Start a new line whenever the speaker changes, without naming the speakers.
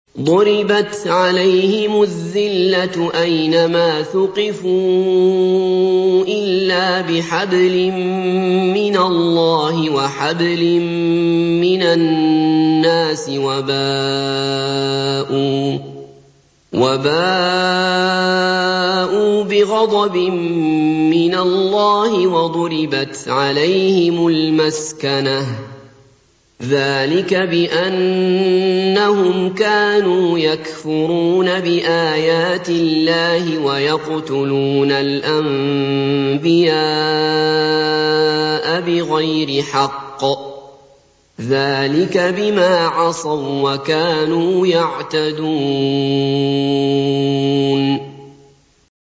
ضُرِبَتْ عَلَيْهِمُ الذِّلَّةُ أَيْنَمَا ثُقِفُوا إِلَّا بِحَبْلٍ مِّنَ اللَّهِ وَحَبْلٍ مِّنَ النَّاسِ وَبَاءُوا بِغَضَبٍ مِّنَ اللَّهِ وَضُرِبَتْ عَلَيْهِمُ الْمَسْكَنَةُ ۚ ذَٰلِكَ بِأَنَّهُمْ كَانُوا يَكْفُرُونَ بِآيَاتِ اللَّهِ وَيَقْتُلُونَ الْأَنبِيَاءَ بِغَيْرِ حَقٍّ ۚ ذَٰلِكَ بِمَا عَصَوا وَّكَانُوا يَعْتَدُونَ